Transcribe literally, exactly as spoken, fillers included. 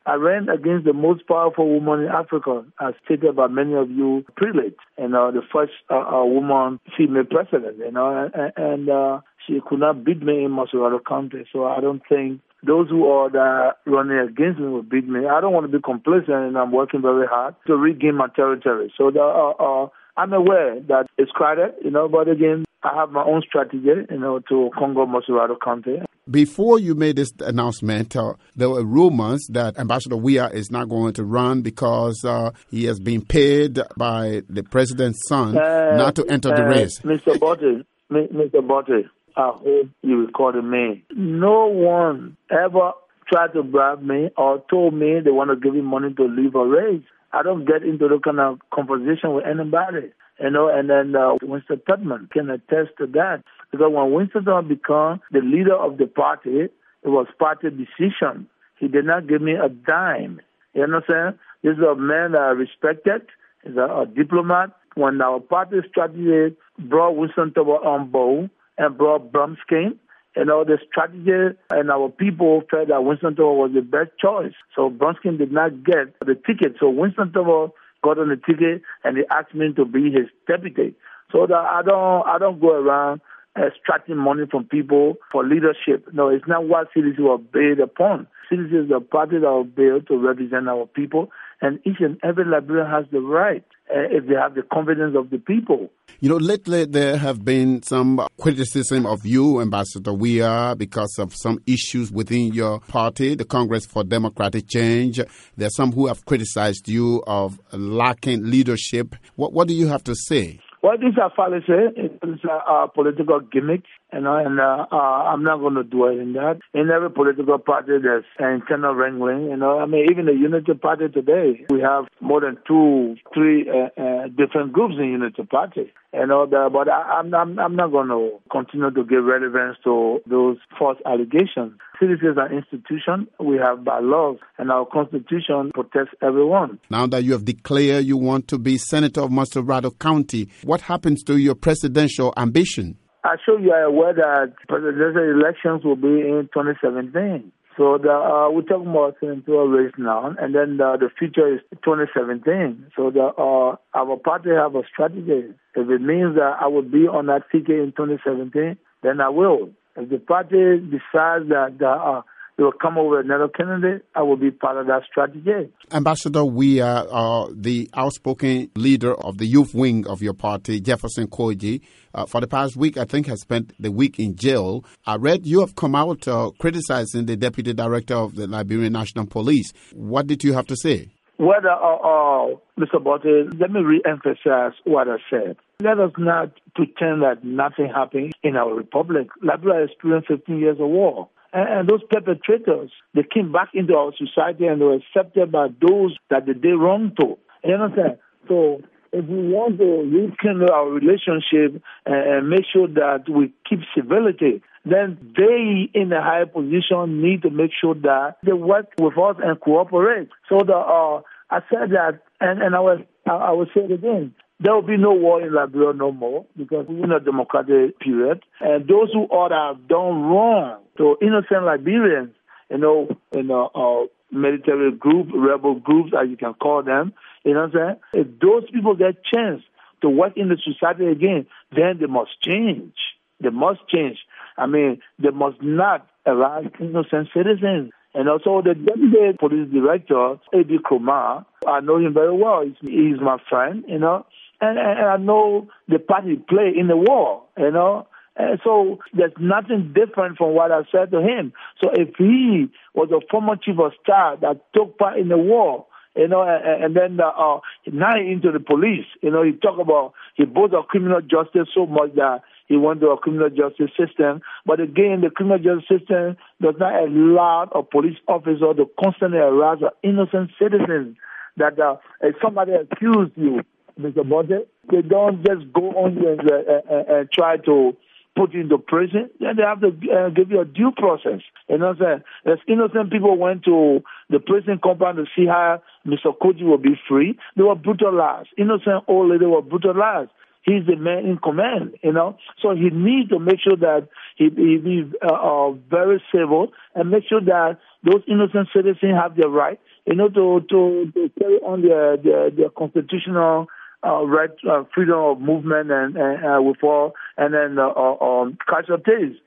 I ran against the most powerful woman in Africa, as stated by many of you, prelates, you know, the first uh, uh, woman female president, you know, and, and uh, she could not beat me in Montserrat County. So I don't think those who are that running against me will beat me. I don't want to be complacent, and I'm working very hard to regain my territory. So the, uh, uh, I'm aware that it's crowded, you know, but again, I have my own strategy, you know, to conquer Montserrat County. Before you made this announcement, uh, there were rumors that Ambassador Weah is not going to run because uh, he has been paid by the president's son uh, not to enter uh, the race. Mister Botte, Mister Botte, I hope you recorded me. No one ever tried to bribe me or told me they want to give me money to leave a race. I don't get into the kind of conversation with anybody. You know, and then uh, Winston Tubman can attest to that. Because when Winston Tubman became the leader of the party, it was party decision. He did not give me a dime. You understand? This is a man that I respected. He's a, a diplomat. When our party strategy brought Winston Tubman on board and brought Bromskin, you know, the strategy and our people felt that Winston Tubman was the best choice. So Bromskin did not get the ticket. So Winston Tubman got on the ticket, and he asked me to be his deputy. So that I don't, I don't go around extracting money from people for leadership. No, it's not what C D C was based upon. C D C is a party that was built to represent our people, and each and every Liberian has the right uh, if they have the confidence of the people. You know, lately there have been some criticism of you, Ambassador Weah, because of some issues within your party, the Congress for Democratic Change. There are some who have criticized you of lacking leadership. What, what do you have to say? Well, these are fallacy. It's a uh, political gimmick, you know, and uh, uh, I'm not going to dwell in that. In every political party, there's internal wrangling, you know. I mean, even the Unity Party today, we have more than two, three uh, uh, different groups in Unity Party. You know, the, but I, I'm, I'm, I'm not going to continue to give relevance to those false allegations. C D C is an institution. We have bylaws, and our Constitution protects everyone. Now that you have declared you want to be Senator of Montserrat County, what happens to your presidential ambition? I show you are aware that presidential elections will be in twenty seventeen. So the, uh, we're talking about senatorial race now, and then the, the future is twenty seventeen. So the, uh, our party have a strategy. If it means that I will be on that ticket in twenty seventeen, then I will. If the party decides that uh, they will come up with another candidate, I will be part of that strategy. Ambassador Weah, uh, the outspoken leader of the youth wing of your party, Jefferson Koji, uh, for the past week, I think, has spent the week in jail. I read you have come out uh, criticizing the deputy director of the Liberian National Police. What did you have to say? Well, uh, uh, Mister Botte, let me re-emphasize what I said. Let us not pretend that nothing happened in our republic. Liberia experienced fifteen years of war. And, and those perpetrators, they came back into our society and they were accepted by those that they did wrong to. You understand? So if we want to rekindle our relationship and, and make sure that we keep civility, then they in a higher position need to make sure that they work with us and cooperate. So the, uh, I said that, and, and I, will, I, I will say it again. There will be no war in Liberia no more because we're in a democratic period. And those who ought to have done wrong to innocent Liberians, you know, in a, a military group, rebel groups, as you can call them, you know what I'm saying? If those people get a chance to work in the society again, then they must change. They must change. I mean, they must not arrest innocent citizens. And also the deputy police director, A B Kumar, I know him very well. He's, he's my friend, you know. And, and I know the part he played in the war, you know. And so there's nothing different from what I said to him. So if he was a former chief of staff that took part in the war, you know, and, and then uh, uh, now he's into the police, you know, he talk about, he boasts of criminal justice so much that he went to a criminal justice system. But again, the criminal justice system does not allow a police officer to constantly harass an innocent citizen that uh, if somebody accused you, Mister Botte, they don't just go on you and, uh, uh, and try to put you into prison. Then they have to uh, give you a due process. You know what I'm saying? As innocent people went to the prison compound to see how Mister Koji will be free, they were brutalized. Innocent old ladies were brutalized. he's the man in command, you know. So he needs to make sure that he, he be uh, uh, very civil and make sure that those innocent citizens have their right, you know, to, to, to carry on their, their, their constitutional uh, right, uh, freedom of movement and, and uh, with all, and then uh, uh, um, casualties.